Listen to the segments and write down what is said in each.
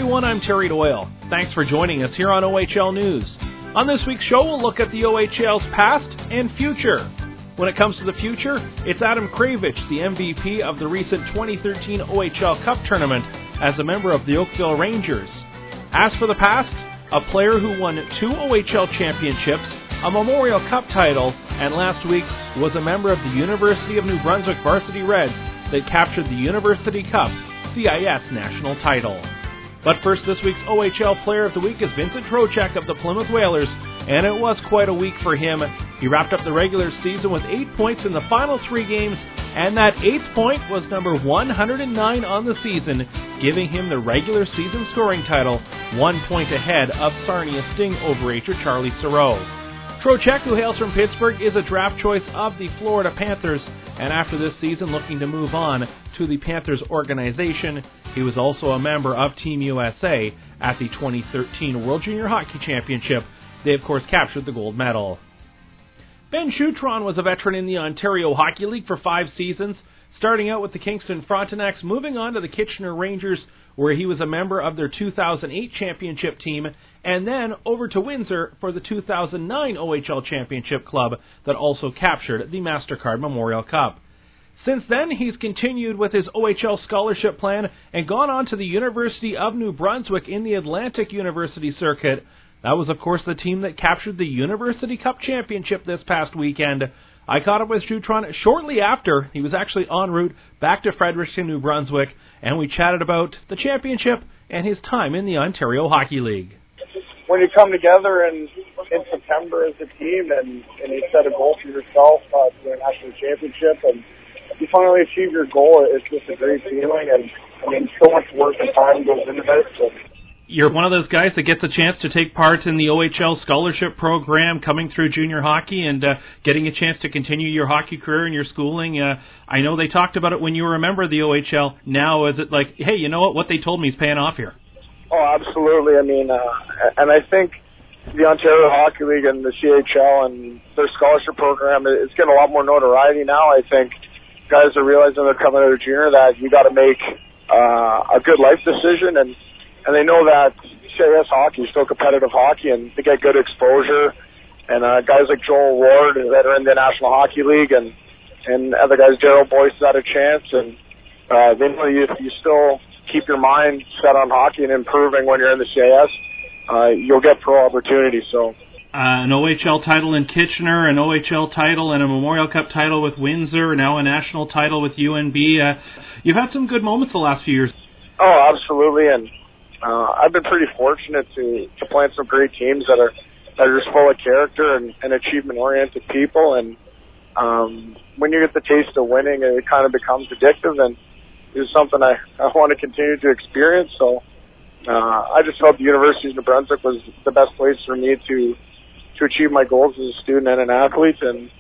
everyone, I'm Terry Doyle. Thanks for joining us here on OHL News. On this week's show, we'll look at the OHL's past and future. When it comes to the future, it's Adam Kravich, the MVP of the recent 2013 OHL Cup tournament as a member of the Oakville Rangers. As for the past, a player who won 2 OHL championships, a Memorial Cup title, and last week was a member of the University of New Brunswick Varsity Reds that captured the University Cup CIS national title. But first, this week's OHL Player of the Week is Vincent Trocheck of the Plymouth Whalers, and it was quite a week for him. He wrapped up the regular season with 8 points in the final 3 games, and that 8th point was number 109 on the season, giving him the regular season scoring title, 1 point ahead of Sarnia Sting overager Charlie Sauro. Trocheck, who hails from Pittsburgh, is a draft choice of the Florida Panthers, and after this season looking to move on to the Panthers organization. He was also a member of Team USA at the 2013 World Junior Hockey Championship. They, of course, captured the gold medal. Ben Choutron was a veteran in the Ontario Hockey League for 5 seasons, starting out with the Kingston Frontenacs, moving on to the Kitchener Rangers, where he was a member of their 2008 championship team, and then over to Windsor for the 2009 OHL Championship club that also captured the MasterCard Memorial Cup. Since then, he's continued with his OHL scholarship plan and gone on to the University of New Brunswick in the Atlantic University Circuit. That was, of course, the team that captured the University Cup Championship this past weekend. I caught up with Choutron shortly after. He was actually en route back to Fredericton, New Brunswick, and we chatted about the championship and his time in the Ontario Hockey League. When you come together in September as a team and you set a goal for yourself to win a national championship and you finally achieve your goal, it's just a great feeling, and I mean, so much work and time goes into this. So. You're one of those guys that gets a chance to take part in the OHL scholarship program, coming through junior hockey and getting a chance to continue your hockey career and your schooling. I know they talked about it when you were a member of the OHL. Now, is it like, hey, you know what they told me is paying off here? Oh, absolutely. I mean, and I think the Ontario Hockey League and the CHL and their scholarship program is getting a lot more notoriety now. I think guys are realizing they're coming out of junior that you got to make a good life decision, and they know that CIS hockey is still competitive hockey, and they get good exposure. And guys like Joel Ward that are in the National Hockey League, and other guys, Gerald Boyce, had a chance, and they know you still keep your mind set on hockey and improving when you're in the CIS, you'll get pro opportunities. So. An OHL title in Kitchener, an OHL title and a Memorial Cup title with Windsor, now a national title with UNB. You've had some good moments the last few years. Oh, absolutely, and I've been pretty fortunate to play in some great teams that are just full of character and achievement-oriented people, and when you get the taste of winning, it kind of becomes addictive, and it's something I want to continue to experience, so I just felt the University of New Brunswick was the best place for me to achieve my goals as a student and an athlete. And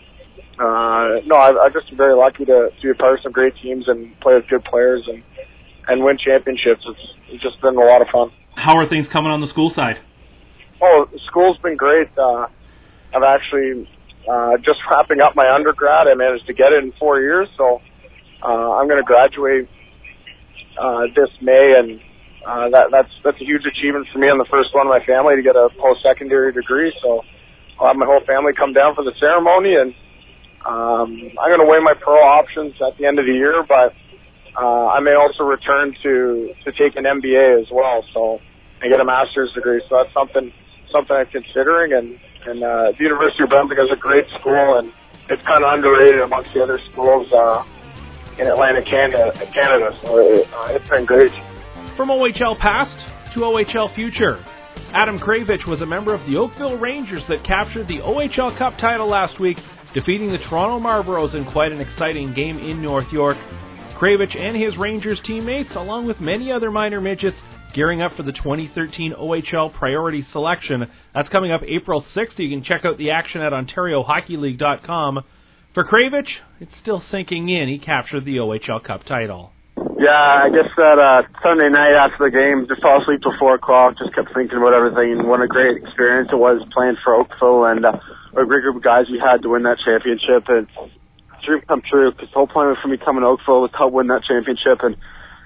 I've just been very lucky to be a part of some great teams and play with good players and win championships. It's just been a lot of fun. How are things coming on the school side? Oh, school's been great. I've actually just wrapping up my undergrad. I managed to get it in 4 years, so I'm going to graduate this May, and that's a huge achievement for me. I'm the first one in my family to get a post-secondary degree, so I'll have my whole family come down for the ceremony, and I'm going to weigh my pro options at the end of the year, but I may also return to take an MBA as well, so and get a master's degree. So that's something I'm considering, and the University of Brunswick is a great school, and it's kind of underrated amongst the other schools in Atlantic Canada. So it's been great. From OHL past to OHL future, Adam Kravich was a member of the Oakville Rangers that captured the OHL Cup title last week, defeating the Toronto Marlboros in quite an exciting game in North York. Kravich and his Rangers teammates, along with many other minor midgets, gearing up for the 2013 OHL Priority Selection. That's coming up April 6th. You can check out the action at OntarioHockeyLeague.com. For Kravich, it's still sinking in. He captured the OHL Cup title. Yeah, I guess that Sunday night after the game, just fell asleep till 4 o'clock, just kept thinking about everything, and what a great experience it was playing for Oakville, and what a great group of guys we had to win that championship, and dream come true, because the whole point for me coming to Oakville was to help win that championship, and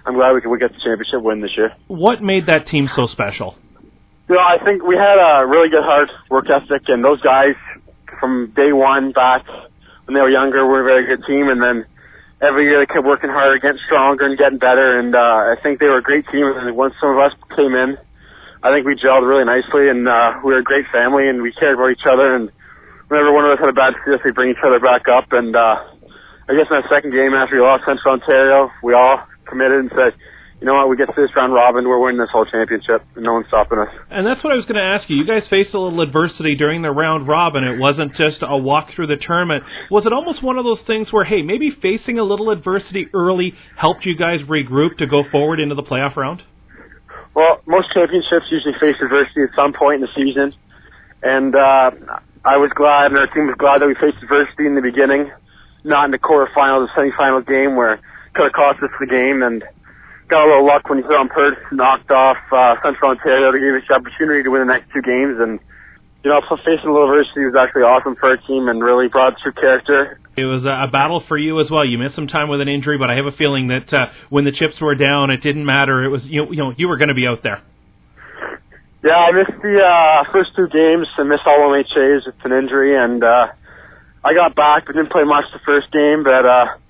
I'm glad we get the championship win this year. What made that team so special? I think we had a really good hard work ethic, and those guys from day one back when they were younger were a very good team, and then every year they kept working harder, getting stronger and getting better, and I think they were a great team, and once some of us came in, I think we gelled really nicely, and we were a great family, and we cared about each other, and whenever one of us had a bad series, we bring each other back up, and I guess in that second game after we lost Central Ontario, we all committed and said, you know what, we get to this round robin, we're winning this whole championship, and no one's stopping us. And that's what I was going to ask you. You guys faced a little adversity during the round robin. It wasn't just a walk through the tournament. Was it almost one of those things where, hey, maybe facing a little adversity early helped you guys regroup to go forward into the playoff round? Well, most championships usually face adversity at some point in the season, and I was glad, and our team was glad that we faced adversity in the beginning, not in the quarterfinal, the semifinal game where it could have cost us the game, and got a little luck when Huron Perth knocked off Central Ontario to give us the opportunity to win the next two games. And, facing a little adversity was actually awesome for our team and really brought through character. It was a battle for you as well. You missed some time with an injury, but I have a feeling that when the chips were down, it didn't matter. It was you were going to be out there. Yeah, I missed the first two games. I missed all MHAs with an injury, and I got back but didn't play much the first game, but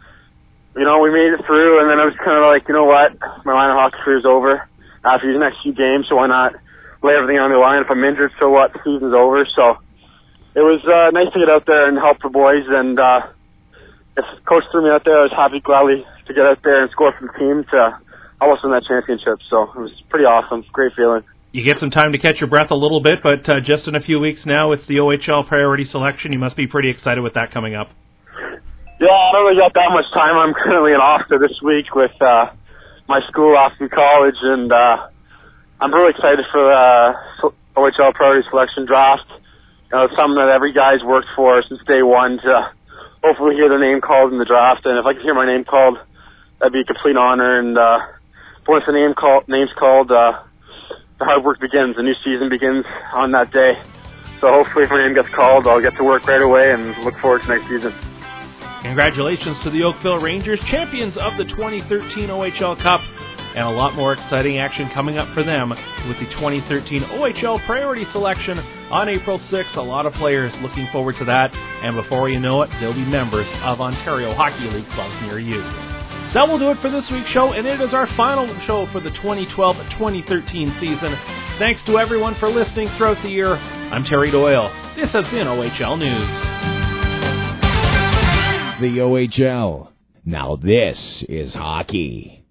we made it through, and then I was kind of like, you know what, my line of hockey career is over after these next few games, so why not lay everything on the line? If I'm injured, so what, the season's over. So it was nice to get out there and help the boys, and if Coach threw me out there, I was happy, gladly to get out there and score for the team to almost win that championship. So it was pretty awesome, great feeling. You get some time to catch your breath a little bit, but just in a few weeks now, it's the OHL priority selection. You must be pretty excited with that coming up. Yeah, I don't really got that much time. I'm currently in Austin this week with my school, Austin College, and I'm really excited for the OHL priority selection draft. It's something that every guy's worked for since day one to hopefully hear their name called in the draft. And if I can hear my name called, that'd be a complete honor. And once the name's called, the hard work begins. The new season begins on that day. So hopefully if my name gets called, I'll get to work right away and look forward to next season. Congratulations to the Oakville Rangers, champions of the 2013 OHL Cup, and a lot more exciting action coming up for them with the 2013 OHL priority selection on April 6th. A lot of players looking forward to that, and before you know it, they'll be members of Ontario Hockey League clubs near you. That will do it for this week's show, and it is our final show for the 2012-2013 season. Thanks to everyone for listening throughout the year. I'm Terry Doyle. This has been OHL News. The OHL. Now this is hockey.